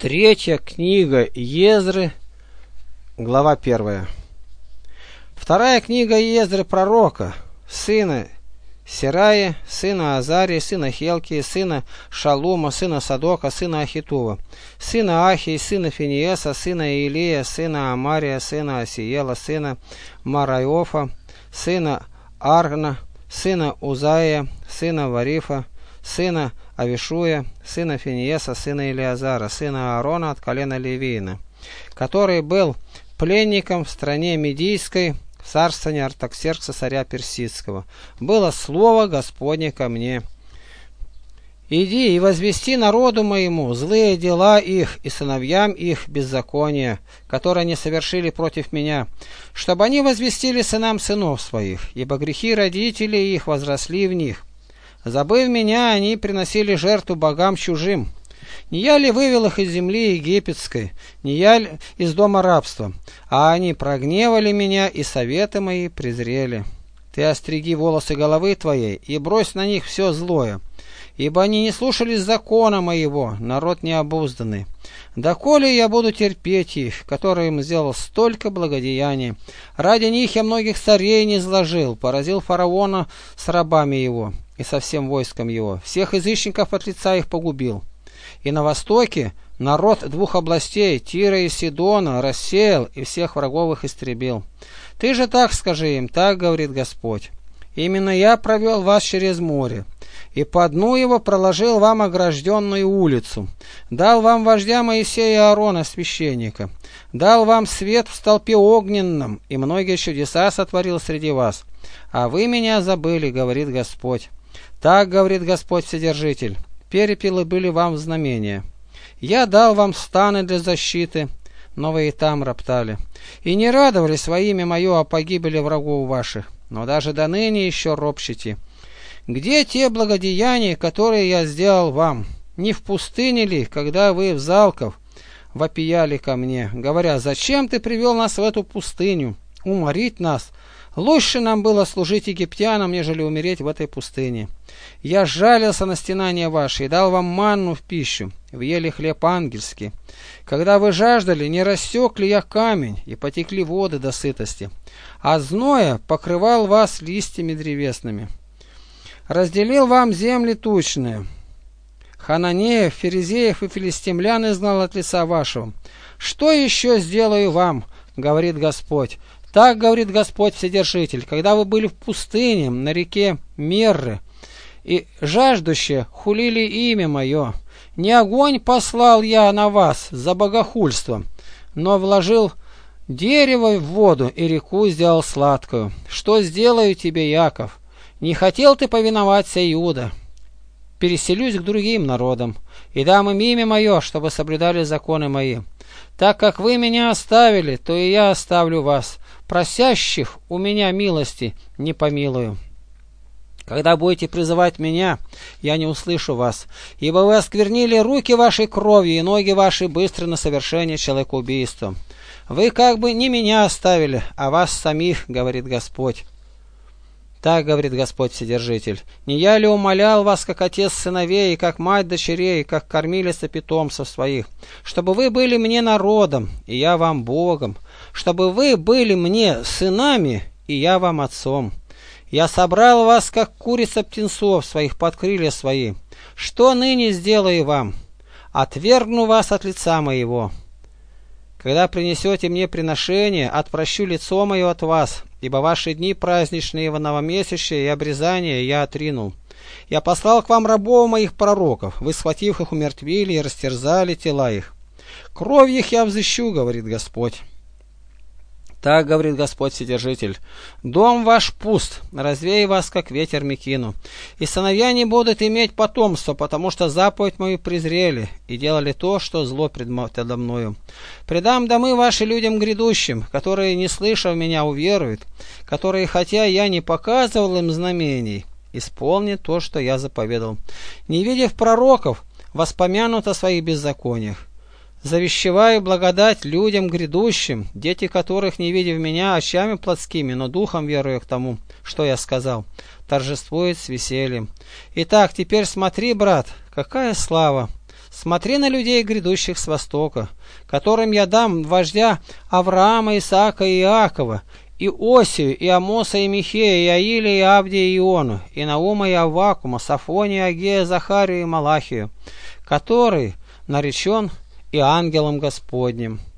Третья книга Езры, глава 1. Вторая книга Езры пророка, сына Серая, сына Азарии, сына Хелкии, сына Шалума, сына Садока, сына Ахитува, сына Ахии, сына Финиеса, сына Илия, сына Амария, сына Асиела, сына Марайофа, сына Аргна, сына Узая, сына Варифа, сына Авишуя, сына Финиеса, сына Илиазара, сына Аарона от колена Левиина, который был пленником в стране Медийской, в царствовании Артаксеркса, царя Персидского. Было слово Господне ко мне: «Иди и возвести народу моему злые дела их и сыновьям их беззакония, которые они совершили против меня, чтобы они возвестили сынам сынов своих, ибо грехи родителей их возросли в них. Забыв меня, они приносили жертву богам чужим. Не я ли вывел их из земли египетской, не я ли из дома рабства? А они прогневали меня, и советы мои презрели. Ты остриги волосы головы твоей и брось на них все злое, ибо они не слушались закона моего, народ необузданный. Доколе я буду терпеть их, которым сделал столько благодеяний? Ради них я многих царей не изложил, поразил фараона с рабами его и со всем войском его, всех язычников от лица их погубил. И на востоке народ двух областей, Тира и Сидона, рассеял и всех врагов их истребил. Ты же так скажи им, так говорит Господь: именно я провел вас через море, и по дну его проложил вам огражденную улицу, дал вам вождя Моисея и Аарона, священника, дал вам свет в столпе огненном, и многие чудеса сотворил среди вас. А вы меня забыли, говорит Господь. Так говорит Господь Вседержитель: перепелы были вам в знамение. Я дал вам станы для защиты, но вы и там роптали, и не радовались во имя мое о погибели врагов ваших, но даже до ныне еще ропщите. Где те благодеяния, которые я сделал вам? Не в пустыне ли, когда вы в Залков вопияли ко мне, говоря: зачем ты привел нас в эту пустыню, уморить нас? Лучше нам было служить египтянам, нежели умереть в этой пустыне. Я жалился на стенания ваши и дал вам манну в пищу, вы ели хлеб ангельский. Когда вы жаждали, не рассек ли я камень, и потекли воды до сытости, а зноя покрывал вас листьями древесными. Разделил вам земли тучные. Хананеев, Ферезеев и филистимлян изгнал от лица вашего. Что еще сделаю вам, говорит Господь? Так говорит Господь Вседержитель: когда вы были в пустыне на реке Мерры, и жаждущие хулили имя мое, не огонь послал я на вас за богохульство, но вложил дерево в воду и реку сделал сладкую. Что сделаю тебе, Яков? Не хотел ты повиноваться, Иуда? Переселюсь к другим народам и дам им имя мое, чтобы соблюдали законы мои. Так как вы меня оставили, то и я оставлю вас. Просящих у меня милости не помилую. Когда будете призывать меня, я не услышу вас, ибо вы осквернили руки вашей кровью, и ноги ваши быстры на совершение человекоубийства. Вы как бы не меня оставили, а вас самих, говорит Господь. Так говорит Господь Вседержитель: не я ли умолял вас, как отец сыновей, и как мать дочерей, как кормилица питомцев своих, чтобы вы были мне народом, и я вам Богом, чтобы вы были мне сынами, и я вам отцом. Я собрал вас, как курица птенцов своих под крылья свои. Что ныне сделаю вам? Отвергну вас от лица моего. Когда принесете мне приношение, отпрощу лицо мое от вас, ибо ваши дни праздничные, новомесячные и обрезания я отринул. Я послал к вам рабов моих пророков, вы, схватив их, умертвили и растерзали тела их. Кровью их я взыщу, говорит Господь. Так говорит Господь Вседержитель: дом ваш пуст, развею вас, как ветер Микину, и сыновья не будут иметь потомства, потому что заповедь мою презрели и делали то, что зло предо мною. Предам домы ваши людям грядущим, которые, не слышав меня, уверуют, которые, хотя я не показывал им знамений, исполнят то, что я заповедал. Не видев пророков, воспомянут о своих беззакониях. Завещеваю благодать людям грядущим, дети которых, не видев меня очами плотскими, но духом веруя к тому, что я сказал, торжествуют с весельем. Итак, теперь смотри, брат, какая слава Смотри на людей, грядущих с востока, которым я дам вождя Авраама, Исаака и Иакова, и Осию, и Амоса, и Михея, и Аилия, и Авдия, и Иону, и Наума, и Аввакума, Сафония, Агея, Захарию и Малахию, который наречен и ангелом Господним.